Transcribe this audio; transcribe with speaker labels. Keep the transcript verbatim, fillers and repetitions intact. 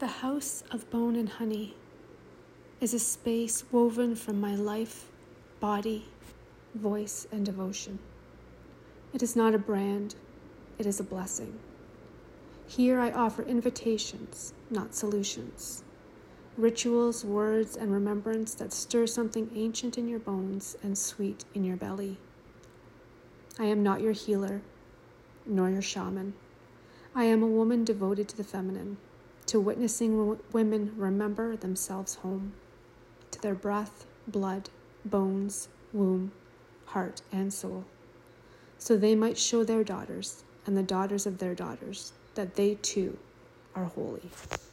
Speaker 1: The house of bone and honey is a space woven from my life, body, voice, and devotion. It is not a brand, it is a blessing. Here I offer invitations, not solutions. Rituals, words, and remembrance that stir something ancient in your bones and sweet in your belly. I am not your healer, nor your shaman. I am a woman devoted to the feminine, to witnessing w- women remember themselves home, to their breath, blood, bones, womb, heart, and soul, so they might show their daughters and the daughters of their daughters that they too are holy.